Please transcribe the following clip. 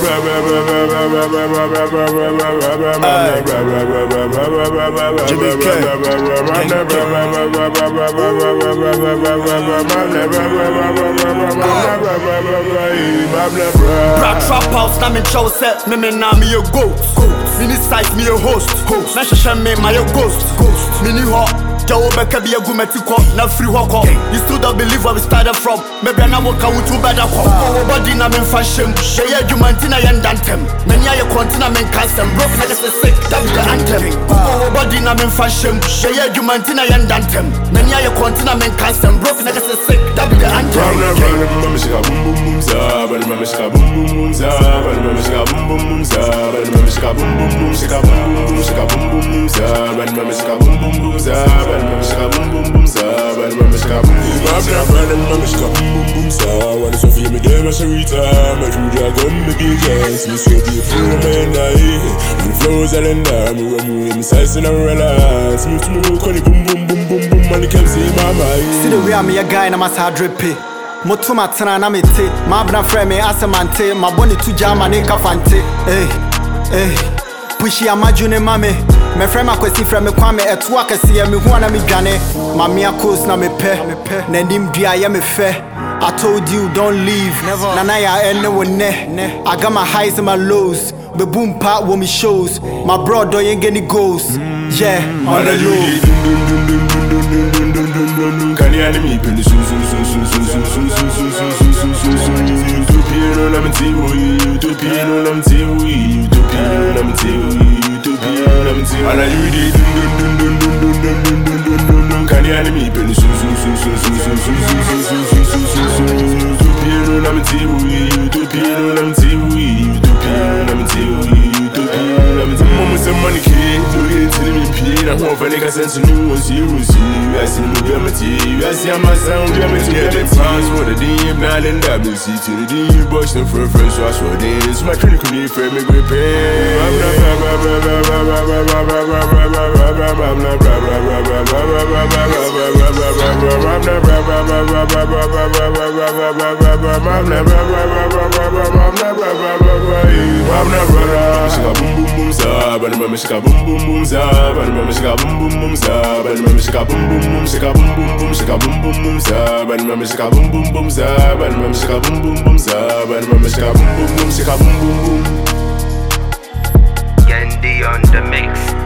Bra trap house, na me chow set, me na me a goat. Mini size me a host. Na shasha me my a ghost. Mini hot. Jawo beka bi agumeti ko na free hoko. You still don't believe where we started from. Maybe na work out too better ko. Body na me fashion. Shey adwumanti na yendantem. Many aye kontina men custom. Broke na just sick. That be the anthem. Body na me fashion. Shey adwumanti na yendantem. Many aye kontina men custom. Broke na just sick. That be the anthem. Mama shika boom boom boom za. Mama shika boom boom boom za. Mama shika boom boom boom za. Mama shika boom boom boom shika boom boom shika boom boom za. Mama shika boom boom boom za. Mama shika boom boom boom za. Mama shika boom boom boom za. Mama shika boom boom boom za. Wanna so feel me there, my sharita. My true dragon, me big ass. Me so beautiful, man, the flows are in there. Me run me size and I relax. Me to me go boom boom boom boom boom. Man, you can't see my mind. See the way I'm a guy and I'm a sad drippy. Motu matana na mete. My bna friend me asemante. My boni tu jama ne kafante. Hey. Pushy amajune mame. Me friend ma kwesi friend me kwame etu akese me hu na me dwane. Mami akos na me pe. Na ndim dua ya me fe. I told you don't leave. Never. Nana ya ene wone. I got my highs and my lows. The boom part when me shows. My bro do ain't get any goals. Yeah, on the low. Can you enemy pin the shoes? Money kid, do it to me, Pete. I want for niggas sense to new ones, you see. I see me, I'm a tea. I see my sound, I'm a tea. The plans for the deep, not in WC to the deep, boys, no for first, so I swear this. My critical need for me, grip Mama shika boom boom boom za. Mama shika boom boom boom za. Mama shika boom boom boom shika boom boom boom shika boom boom boom za. Mama shika boom boom boom za. Mama shika boom boom boom za. Mama shika boom boom boom shika boom boom boom. Yendi on the mix.